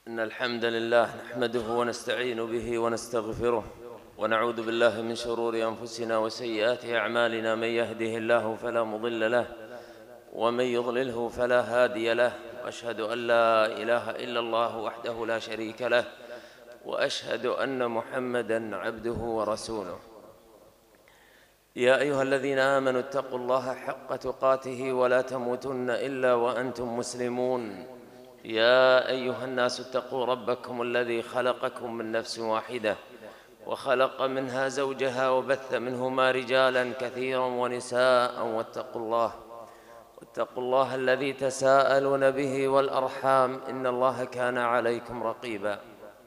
إن الحمد لله نحمده ونستعين به ونستغفره ونعوذ بالله من شرور أنفسنا وسيئات أعمالنا. من يهده الله فلا مضل له ومن يضلله فلا هادي له، وأشهد أن لا إله إلا الله وحده لا شريك له، وأشهد أن محمدًا عبده ورسوله. يا أيها الذين آمنوا اتقوا الله حق تقاته ولا تموتن إلا وأنتم مسلمون. يا أيها الناس اتقوا ربكم الذي خلقكم من نفس واحدة وخلق منها زوجها وبث منهما رجالا كثيرا ونساء، واتقوا الله الذي تساءلون به والأرحام إن الله كان عليكم رقيبا.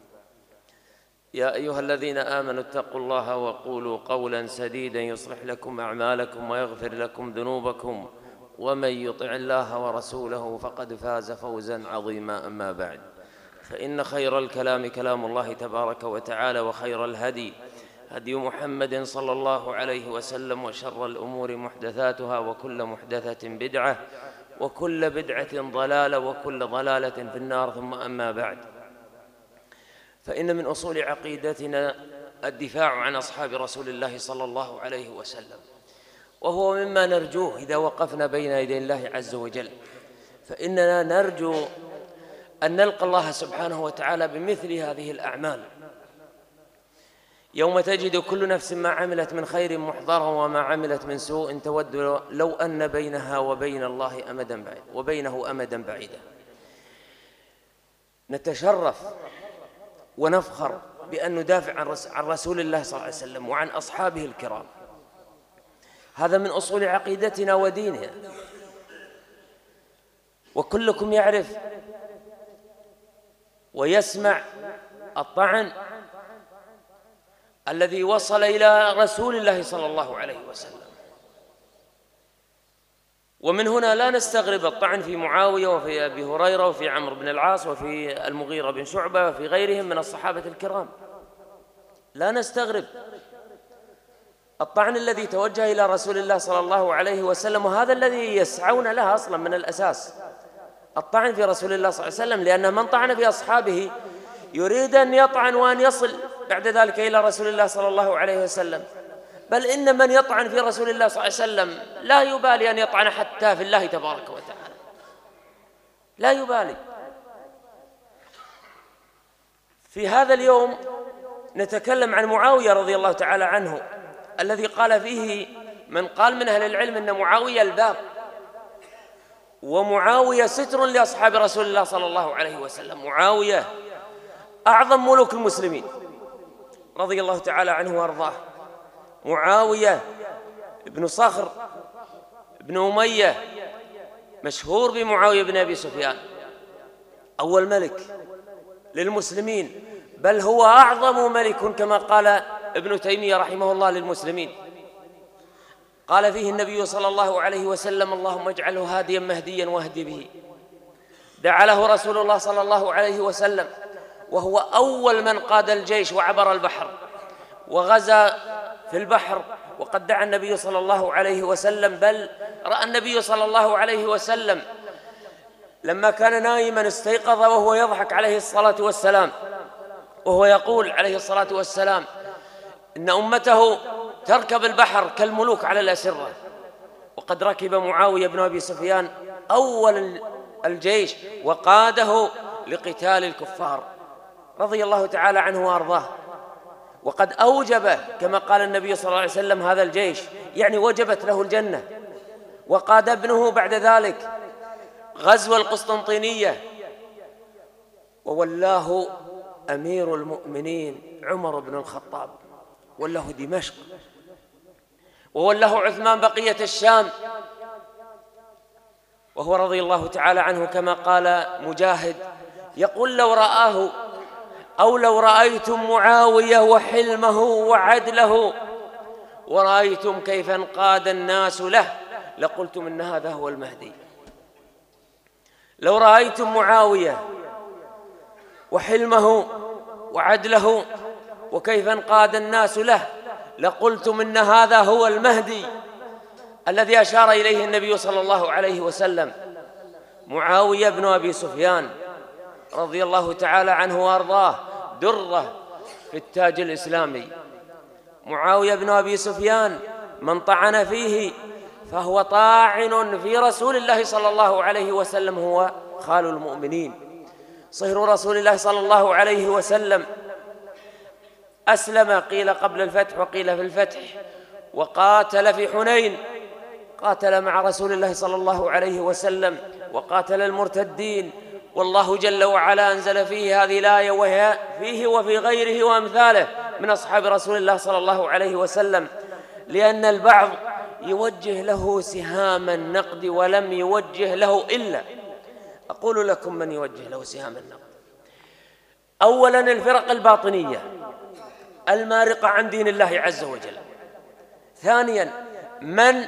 يا أيها الذين آمنوا اتقوا الله وقولوا قولا سديدا يصلح لكم أعمالكم ويغفر لكم ذنوبكم، ومن يطع الله ورسوله فقد فاز فوزا عظيما. أما بعد، فإن خير الكلام كلام الله تبارك وتعالى، وخير الهدي هدي محمد صلى الله عليه وسلم، وشر الأمور محدثاتها، وكل محدثة بدعة، وكل بدعة ضلالة، وكل ضلالة في النار. ثم أما بعد، فإن من أصول عقيدتنا الدفاع عن أصحاب رسول الله صلى الله عليه وسلم، وهو مما نرجوه إذا وقفنا بين يدي الله عز وجل، فإننا نرجو أن نلقى الله سبحانه وتعالى بمثل هذه الأعمال، يوم تجد كل نفس ما عملت من خير محضرا وما عملت من سوء تود لو أن بينها وبين الله أمدا بعيدا. نتشرف ونفخر بأن ندافع عن رسول الله صلى الله عليه وسلم وعن أصحابه الكرام. هذا من أصول عقيدتنا وديننا، وكلكم يعرف ويسمع الطعن الذي وصل إلى رسول الله صلى الله عليه وسلم. ومن هنا لا نستغرب الطعن في معاوية وفي أبي هريرة وفي عمرو بن العاص وفي المغيرة بن شعبة وفي غيرهم من الصحابة الكرام، لا نستغرب الطعن الذي توجه إلى رسول الله صلى الله عليه وسلم، وهذا الذي يسعون له أصلا من الأساس، الطعن في رسول الله صلى الله عليه وسلم، لأن من طعن في أصحابه يريد أن يطعن وأن يصل بعد ذلك إلى رسول الله صلى الله عليه وسلم. بل إن من يطعن في رسول الله صلى الله عليه وسلم لا يبالي أن يطعن حتى في الله تبارك وتعالى، لا يبالي. في هذا اليوم نتكلم عن معاوية رضي الله تعالى عنه، الذي قال فيه من قال من أهل العلم أن معاوية الباب، ومعاوية ستر لأصحاب رسول الله صلى الله عليه وسلم. معاوية أعظم ملوك المسلمين رضي الله تعالى عنه وأرضاه. معاوية ابن صخر ابن أمية، مشهور بمعاوية بن أبي سفيان، أول ملك للمسلمين، بل هو أعظم ملك كما قال ابن تيمية رحمه الله للمسلمين. قال فيه النبي صلى الله عليه وسلم: اللهم اجعله هاديا مهديا واهدي به. دعا له رسول الله صلى الله عليه وسلم، وهو أول من قاد الجيش وعبر البحر وغزا في البحر، وقد دعا النبي صلى الله عليه وسلم، بل رأى النبي صلى الله عليه وسلم لما كان نائما استيقظ وهو يضحك عليه الصلاة والسلام، وهو يقول عليه الصلاة والسلام إن أمته تركب البحر كالملوك على الأسرة. وقد ركب معاوية بن أبي سفيان أول الجيش وقاده لقتال الكفار رضي الله تعالى عنه وأرضاه، وقد أوجب كما قال النبي صلى الله عليه وسلم هذا الجيش، يعني وجبت له الجنة. وقاد ابنه بعد ذلك غزو القسطنطينية، وولاه أمير المؤمنين عمر بن الخطاب، ولاه دمشق، وولاه عثمان بقية الشام. وهو رضي الله تعالى عنه كما قال مجاهد يقول: لو رآه أو لو رأيتم معاوية وحلمه وعدله ورأيتم كيف انقاد الناس له لقلتم إن هذا هو المهدي. لو رأيتم معاوية وحلمه وعدله وكيف انقاد الناس له لقلتم إن هذا هو المهدي الذي أشار إليه النبي صلى الله عليه وسلم. معاوية بن أبي سفيان رضي الله تعالى عنه وأرضاه درة في التاج الإسلامي. معاوية بن أبي سفيان من طعن فيه فهو طاعن في رسول الله صلى الله عليه وسلم، هو خال المؤمنين، صهر رسول الله صلى الله عليه وسلم. أسلم قيل قبل الفتح وقيل في الفتح، وقاتل في حنين، قاتل مع رسول الله صلى الله عليه وسلم وقاتل المرتدين. والله جل وعلا أنزل فيه هذه الآية، وهي فيه وفي غيره وأمثاله من أصحاب رسول الله صلى الله عليه وسلم، لأن البعض يوجه له سهام النقد ولم يوجه له إلا، أقول لكم من يوجه له سهام النقد. أولا الفرق الباطنية المارقة عن دين الله عز وجل. ثانيا من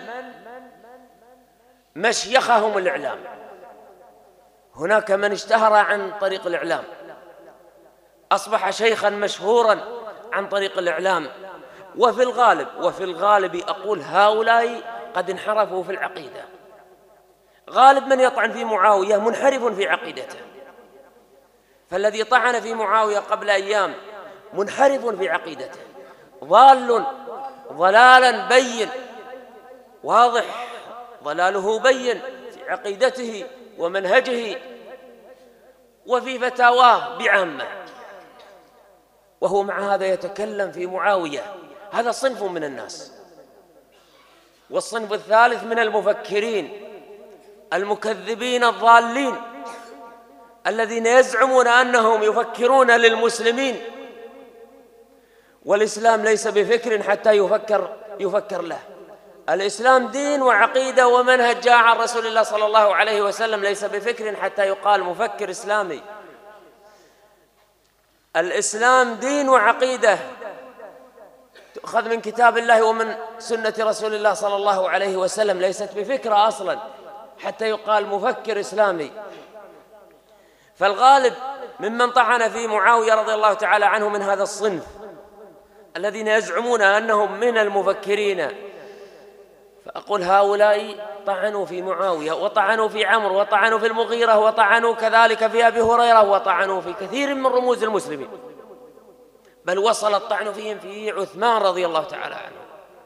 مشيخهم الإعلام، هناك من اشتهر عن طريق الإعلام، أصبح شيخا مشهورا عن طريق الإعلام. وفي الغالب أقول هؤلاء قد انحرفوا في العقيدة. غالب من يطعن في معاوية منحرف في عقيدته، فالذي طعن في معاوية قبل أيام منحرف في عقيدته، ضال ضلالا بين واضح، ضلاله بين في عقيدته ومنهجه وفي فتاواه بعامة، وهو مع هذا يتكلم في معاوية. هذا صنف من الناس. والصنف الثالث من المفكرين المكذبين الضالين الذين يزعمون أنهم يفكرون للمسلمين، والإسلام ليس بفكر حتى يفكر له. الإسلام دين وعقيدة ومنهج جاء عن رسول الله صلى الله عليه وسلم، ليس بفكر حتى يقال مفكر إسلامي. الإسلام دين وعقيدة تؤخذ من كتاب الله ومن سنة رسول الله صلى الله عليه وسلم، ليست بفكرة أصلا حتى يقال مفكر إسلامي. فالغالب ممن طعن في معاوية رضي الله تعالى عنه من هذا الصنف الذين يزعمون أنهم من المفكرين. فأقول هؤلاء طعنوا في معاوية وطعنوا في عمرو وطعنوا في المغيرة وطعنوا كذلك في أبي هريرة وطعنوا في كثير من رموز المسلمين، بل وصل الطعن فيهم في عثمان رضي الله تعالى عنه.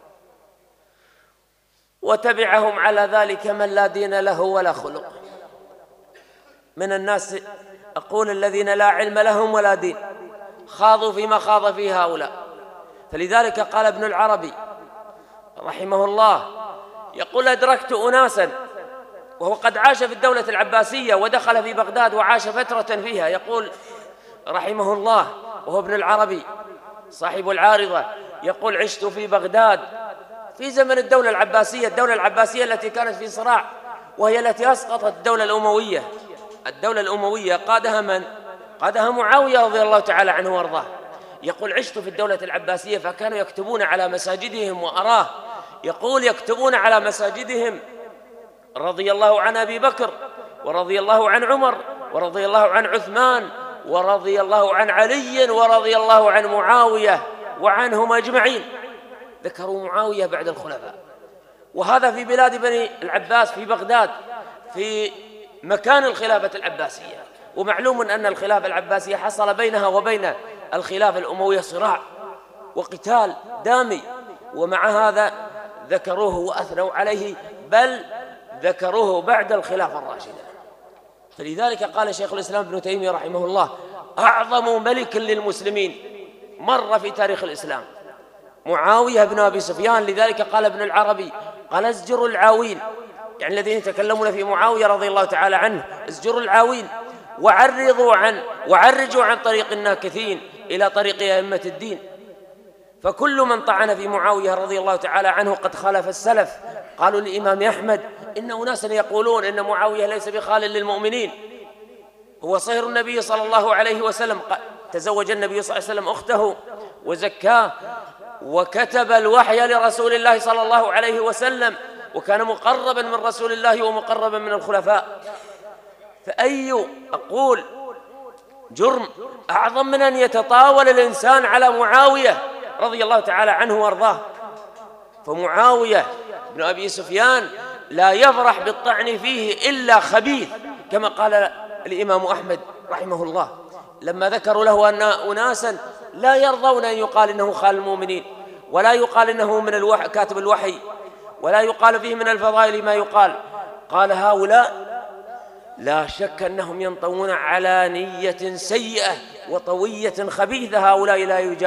وتبعهم على ذلك من لا دين له ولا خلق من الناس، أقول الذين لا علم لهم ولا دين، خاضوا فيما خاض فيه هؤلاء. فلذلك قال ابن العربي رحمه الله، يقول أدركت أناسا، وهو قد عاش في الدولة العباسية ودخل في بغداد وعاش فترة فيها، يقول رحمه الله وهو ابن العربي صاحب العارضة، يقول عشت في بغداد في زمن الدولة العباسية التي كانت في صراع، وهي التي أسقطت الدولة الأموية. الدولة الأموية قادها من؟ قادها معاوية رضي الله تعالى عنه وارضاه. يقول عشت في الدولة العباسية فكانوا يكتبون على مساجدهم، وأراه يقول يكتبون على مساجدهم رضي الله عن أبي بكر ورضي الله عن عمر ورضي الله عن عثمان ورضي الله عن علي ورضي الله عن معاوية وعنهم أجمعين. ذكروا معاوية بعد الخلفاء، وهذا في بلاد بني العباس في بغداد في مكان الخلافة العباسية. ومعلوم أن الخلافة العباسية حصل بينها وبين الخلافة الأموية صراع وقتال دامي، ومع هذا ذكروه وأثنوا عليه، بل ذكروه بعد الخلافة الراشدة. فلذلك قال شيخ الإسلام ابن تيمية رحمه الله أعظم ملك للمسلمين مر في تاريخ الإسلام معاوية بن أبي سفيان. لذلك قال ابن العربي قال ازجروا العاوين، يعني الذين يتكلمون في معاوية رضي الله تعالى عنه، ازجروا العاوين وعرجوا عن طريق الناكثين إلى طريق أئمة الدين. فكل من طعن في معاوية رضي الله تعالى عنه قد خالف السلف. قالوا للإمام أحمد إن أناسا يقولون إن معاوية ليس بخال للمؤمنين، هو صهر النبي صلى الله عليه وسلم، تزوج النبي صلى الله عليه وسلم أخته وزكاه وكتب الوحي لرسول الله صلى الله عليه وسلم، وكان مقربا من رسول الله ومقربا من الخلفاء. فأي أقول جرم أعظم من أن يتطاول الإنسان على معاوية رضي الله تعالى عنه وارضاه؟ فمعاوية بن أبي سفيان لا يفرح بالطعن فيه إلا خبيث، كما قال الإمام أحمد رحمه الله لما ذكروا له أن أناسا لا يرضون أن يقال إنه خال المؤمنين، ولا يقال إنه من كاتب الوحي، ولا يقال فيه من الفضائل ما يقال، قال هؤلاء لا شك أنهم ينطوون على نية سيئة وطوية خبيثة، هؤلاء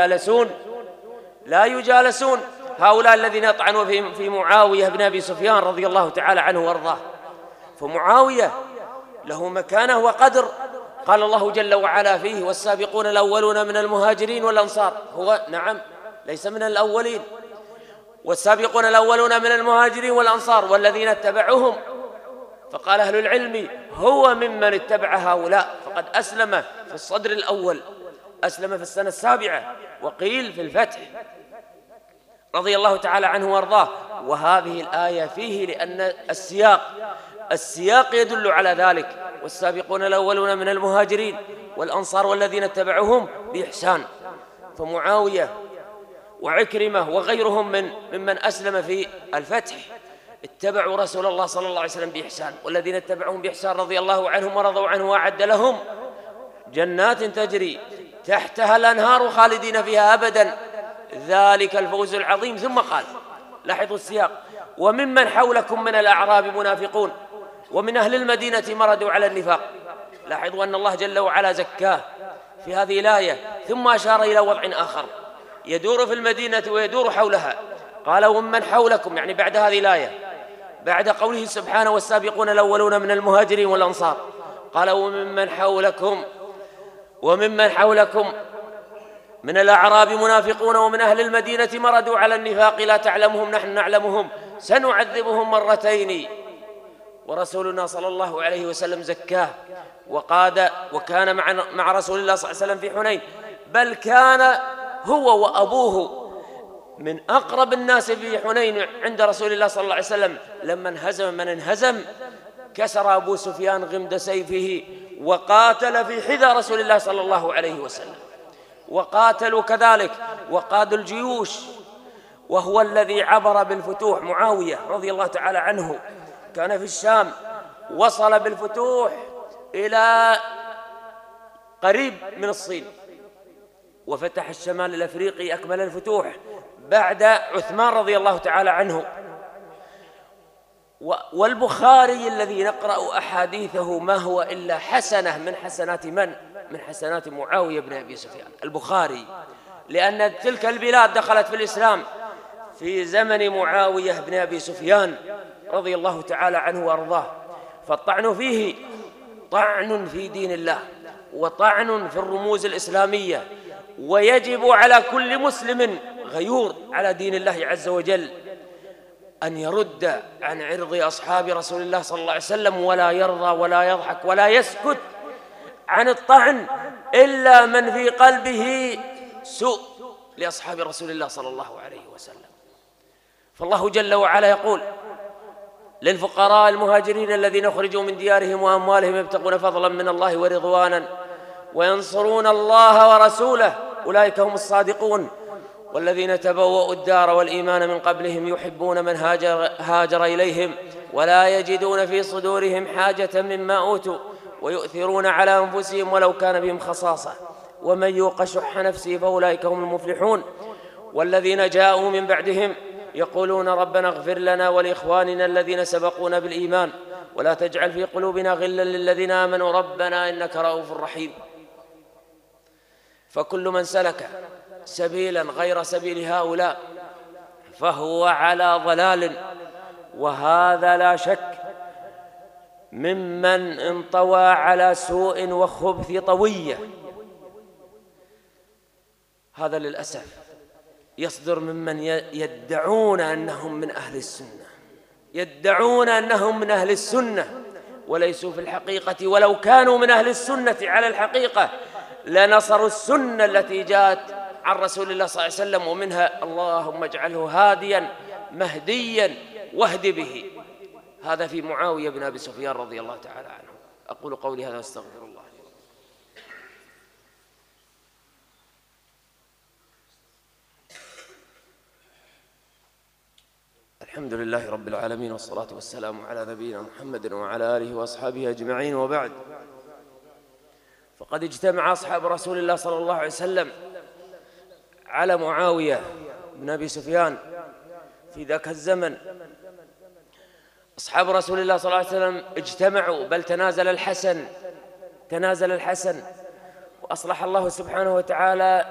لا يجالسون هؤلاء الذين يطعنون في معاوية بن أبي سفيان رضي الله تعالى عنه وارضاه. فمعاوية له مكانة وقدر، قال الله جل وعلا فيه والسابقون الأولون من المهاجرين والأنصار، هو نعم ليس من الأولين، والسابقون الأولون من المهاجرين والأنصار والذين اتبعوهم، فقال أهل العلم هو ممن اتبع هؤلاء، فقد أسلم في الصدر الأول، أسلم في السنة 7 وقيل في الفتح رضي الله تعالى عنه وارضاه. وهذه الآية فيه لأن السياق يدل على ذلك، والسابقون الأولون من المهاجرين والأنصار والذين اتبعوهم بإحسان. فمعاوية وعكرمة وغيرهم ممن أسلم في الفتح اتبعوا رسول الله صلى الله عليه وسلم بإحسان، والذين اتبعوهم بإحسان رضي الله عنهم ورضوا عنه وأعد لهم جنات تجري تحتها الأنهار خالدين فيها أبدا ذلك الفوز العظيم. ثم قال، لاحظوا السياق، وممن حولكم من الأعراب منافقون ومن أهل المدينة مردوا على النفاق. لاحظوا أن الله جل وعلا زكاه في هذه الآية، ثم أشار إلى وضع آخر يدور في المدينة ويدور حولها، قال ومن حولكم، يعني بعد هذه الآية، بعد قوله سبحانه والسابقون الأولون من المهاجرين والأنصار، قال وممن حولكم من الأعراب منافقون ومن أهل المدينة مردوا على النفاق لا تعلمهم نحن نعلمهم سنعذبهم مرتين. ورسولنا صلى الله عليه وسلم زكاه وكان مع رسول الله صلى الله عليه وسلم في حنين، بل كان هو وأبوه من أقرب الناس في حنين عند رسول الله صلى الله عليه وسلم. لما انهزم من انهزم كسر أبو سفيان غمد سيفه وقاتل في حذا رسول الله صلى الله عليه وسلم، وقاتلوا كذلك وقادوا الجيوش، وهو الذي عبر بالفتوح. معاوية رضي الله تعالى عنه كان في الشام، وصل بالفتوح إلى قريب من الصين، وفتح الشمال الأفريقي أكمل الفتوح بعد عثمان رضي الله تعالى عنه. والبخاري الذي نقرأ أحاديثه ما هو إلا حسنة من حسنات من حسنات معاوية بن أبي سفيان البخاري، لأن تلك البلاد دخلت في الإسلام في زمن معاوية بن أبي سفيان رضي الله تعالى عنه وأرضاه. فالطعن فيه طعن في دين الله وطعن في الرموز الإسلامية، ويجب على كل مسلم غيور على دين الله عز وجل أن يرد عن عرض أصحاب رسول الله صلى الله عليه وسلم، ولا يرضى ولا يضحك ولا يسكت عن الطعن إلا من في قلبه سوء لأصحاب رسول الله صلى الله عليه وسلم. فالله جل وعلا يقول للفقراء المهاجرين الذين أخرجوا من ديارهم وأموالهم يبتغون فضلا من الله ورضوانا وينصرون الله ورسوله أولئك هم الصادقون، والذين تبوأوا الدار والإيمان من قبلهم يحبون من هاجر إليهم ولا يجدون في صدورهم حاجة مما أوتوا ويؤثرون على أنفسهم ولو كان بهم خصاصة ومن يوق شح نفسه فأولئك هم المفلحون. والذين جاءوا من بعدهم يقولون ربنا اغفر لنا ولإخواننا الذين سبقونا بالإيمان ولا تجعل في قلوبنا غلا للذين آمنوا ربنا إنك رؤوف رحيم. فكل من سلك سبيلا غير سبيل هؤلاء فهو على ضلال، وهذا لا شك ممن انطوى على سوء وخبث طوية. هذا للأسف يصدر ممن يدعون أنهم من أهل السنة، يدعون أنهم من أهل السنة وليسوا في الحقيقة، ولو كانوا من أهل السنة على الحقيقة لنصروا السنة التي جاءت عن رسول الله صلى الله عليه وسلم، ومنها اللهم اجعله هاديا مهديا واهد به. هذا في معاوية بن أبي سفيان رضي الله تعالى عنه. أقول قولي هذا واستغفر الله. الحمد لله رب العالمين، والصلاة والسلام على نبينا محمد وعلى آله وأصحابه أجمعين، وبعد. فقد اجتمع أصحاب رسول الله صلى الله عليه وسلم على معاوية بن أبي سفيان في ذاك الزمن. أصحاب رسول الله صلى الله عليه وسلم اجتمعوا، بل تنازل الحسن وأصلح الله سبحانه وتعالى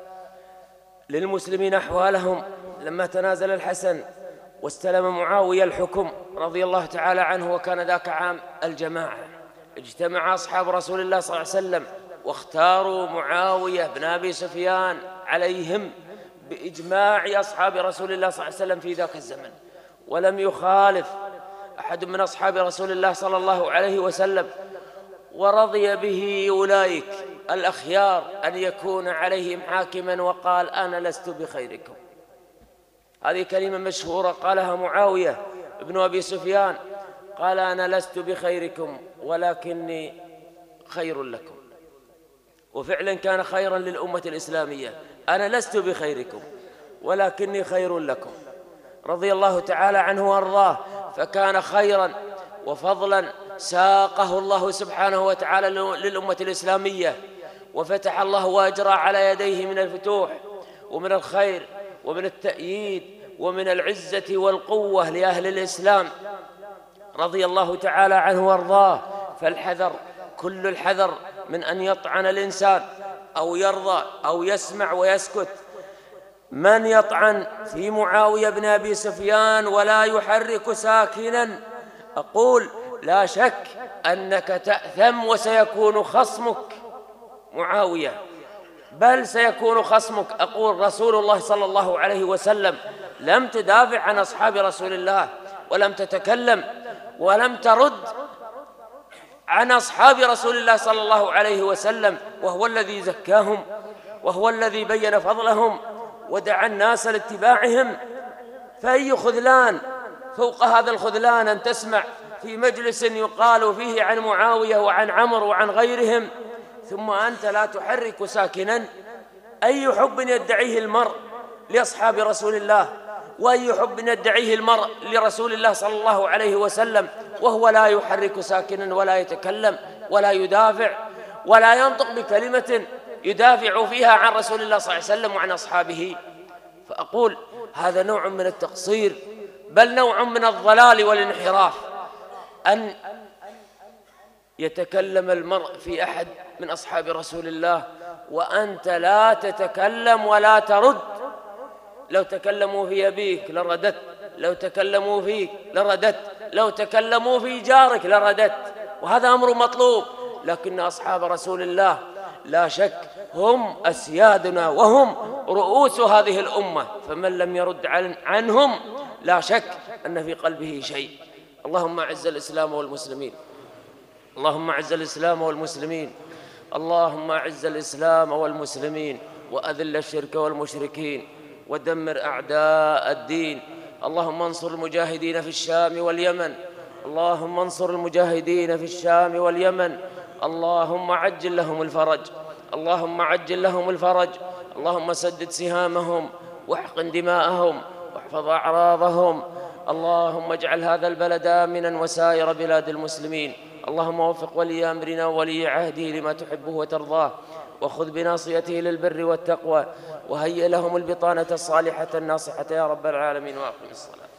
للمسلمين أحوالهم لما تنازل الحسن واستلم معاوية الحكم رضي الله تعالى عنه، وكان ذاك عام الجماعة. اجتمع أصحاب رسول الله صلى الله عليه وسلم واختاروا معاوية بن أبي سفيان عليهم بإجماع أصحاب رسول الله صلى الله عليه وسلم في ذاك الزمن، ولم يخالف أحد من أصحاب رسول الله صلى الله عليه وسلم، ورضي به أولئك الأخيار أن يكون عليهم حاكما، وقال: أنا لست بخيركم. هذه كلمة مشهورة قالها معاوية بن أبي سفيان، قال: أنا لست بخيركم ولكني خير لكم. وفعلا كان خيرا للأمة الإسلامية، أنا لست بخيركم ولكني خير لكم، رضي الله تعالى عنه وأرضاه. فكان خيرا وفضلا ساقه الله سبحانه وتعالى للأمة الإسلامية، وفتح الله وأجرى على يديه من الفتوح ومن الخير ومن التأييد ومن العزة والقوة لأهل الإسلام، رضي الله تعالى عنه وارضاه. فالحذر، كل الحذر من أن يطعن الإنسان أو يرضى أو يسمع ويسكت. من يطعن في معاوية بن أبي سفيان ولا يحرك ساكنا، أقول لا شك أنك تأثم، وسيكون خصمك معاوية، بل سيكون خصمك. أقول رسول الله صلى الله عليه وسلم لم تدافع عن أصحاب رسول الله، ولم تتكلم ولم ترد عن أصحاب رسول الله صلى الله عليه وسلم، وهو الذي زكاهم، وهو الذي بين فضلهم ودعا الناس لاتباعهم. فأي خذلان فوق هذا الخذلان أن تسمع في مجلس يقال فيه عن معاوية وعن عمرو وعن غيرهم، ثم أنت لا تحرك ساكنا. أي حب يدعيه المرء لأصحاب رسول الله، وأي حب يدعيه المرء لرسول الله صلى الله عليه وسلم، وهو لا يحرك ساكنا ولا يتكلم ولا يدافع ولا ينطق بكلمة يدافع فيها عن رسول الله صلى الله عليه وسلم وعن أصحابه. فأقول هذا نوع من التقصير، بل نوع من الضلال والانحراف، أن يتكلم المرء في أحد من أصحاب رسول الله وأنت لا تتكلم ولا ترد. لو تكلموا في أبيك لرددت، لو تكلموا فيك لرددت، لو تكلموا في جارك لرددت، وهذا أمر مطلوب. لكن أصحاب رسول الله لا شك هم أسيادنا وهم رؤوس هذه الأمة، فمن لم يرد عنهم لا شك أن في قلبه شيء. اللهم أعز الإسلام والمسلمين، اللهم أعز الإسلام والمسلمين، اللهم أعز الإسلام والمسلمين، وأذل الشرك والمشركين، ودمر أعداء الدين. اللهم انصر المجاهدين في الشام واليمن، اللهم انصر المجاهدين في الشام واليمن. اللهم عجل لهم الفرج، اللهم عجل لهم الفرج. اللهم سدد سهامهم واحقن دماءهم واحفظ أعراضهم. اللهم اجعل هذا البلد آمنا وسائر بلاد المسلمين. اللهم وفق ولي أمرنا وولي عهده لما تحبه وترضاه، وخذ بناصيته للبر والتقوى، وهيئ لهم البطانة الصالحة الناصحة يا رب العالمين. وأقم الصلاة.